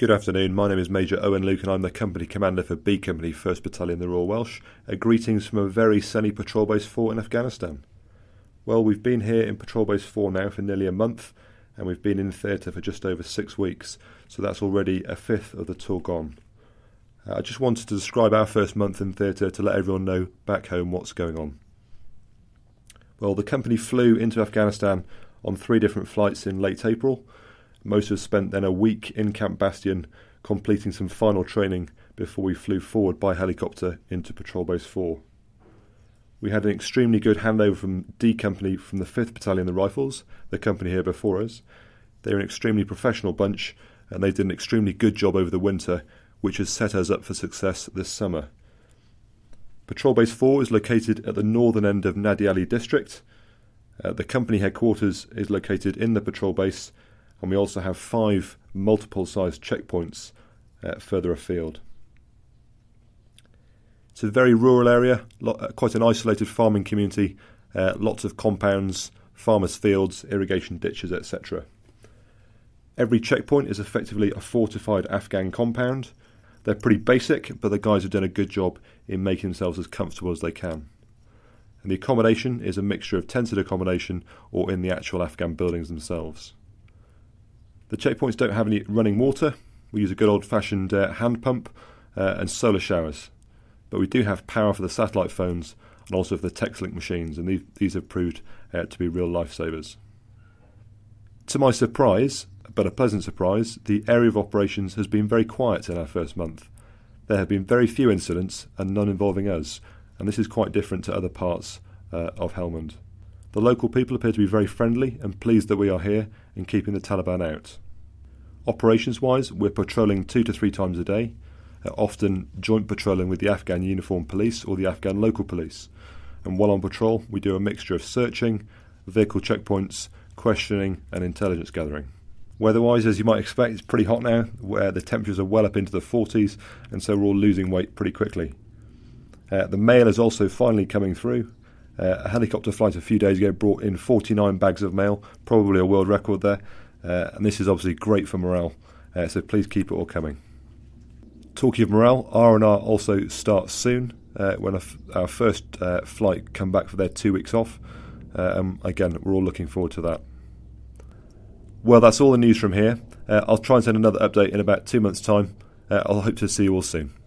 Good afternoon, my name is Major Owen Luke and I'm the Company Commander for B Company 1st Battalion, the Royal Welsh. Greetings from a very sunny Patrol Base 4 in Afghanistan. Well, we've been here in Patrol Base 4 now for nearly a month and we've been in theatre for just over 6 weeks, so that's already a fifth of the tour gone. I just wanted to describe our first month in theatre to let everyone know back home what's going on. Well, the company flew into Afghanistan on 3 different flights in late April. Most of us spent then a week in Camp Bastion completing some final training before we flew forward by helicopter into Patrol Base 4. We had an extremely good handover from D Company from the 5th Battalion, the Rifles, the company here before us. They're an extremely professional bunch and they did an extremely good job over the winter, which has set us up for success this summer. Patrol Base 4 is located at the northern end of Nadiali district. The company headquarters is located in the patrol base, and we also have 5 multiple-sized checkpoints further afield. It's a very rural area, quite an isolated farming community, lots of compounds, farmers' fields, irrigation ditches, etc. Every checkpoint is effectively a fortified Afghan compound. They're pretty basic, but the guys have done a good job in making themselves as comfortable as they can. And the accommodation is a mixture of tented accommodation or in the actual Afghan buildings themselves. The checkpoints don't have any running water. We use a good old-fashioned hand pump and solar showers. But we do have power for the satellite phones and also for the TextLink machines, and these have proved to be real lifesavers. To my surprise, but a pleasant surprise, the area of operations has been very quiet in our first month. There have been very few incidents and none involving us, and this is quite different to other parts of Helmand. The local people appear to be very friendly and pleased that we are here and keeping the Taliban out. Operations-wise, we're patrolling 2 to 3 times a day, often joint patrolling with the Afghan uniformed police or the Afghan local police. And while on patrol, we do a mixture of searching, vehicle checkpoints, questioning and intelligence gathering. Weather-wise, as you might expect, it's pretty hot now, where the temperatures are well up into the 40s, and so we're all losing weight pretty quickly. The mail is also finally coming through. A helicopter flight a few days ago brought in 49 bags of mail, probably a world record there, and this is obviously great for morale, so please keep it all coming. Talking of morale, R&R also starts soon, when our first flight come back for their 2 weeks off. Again, we're all looking forward to that. Well, that's all the news from here. I'll try and send another update in about 2 months' time. I'll hope to see you all soon.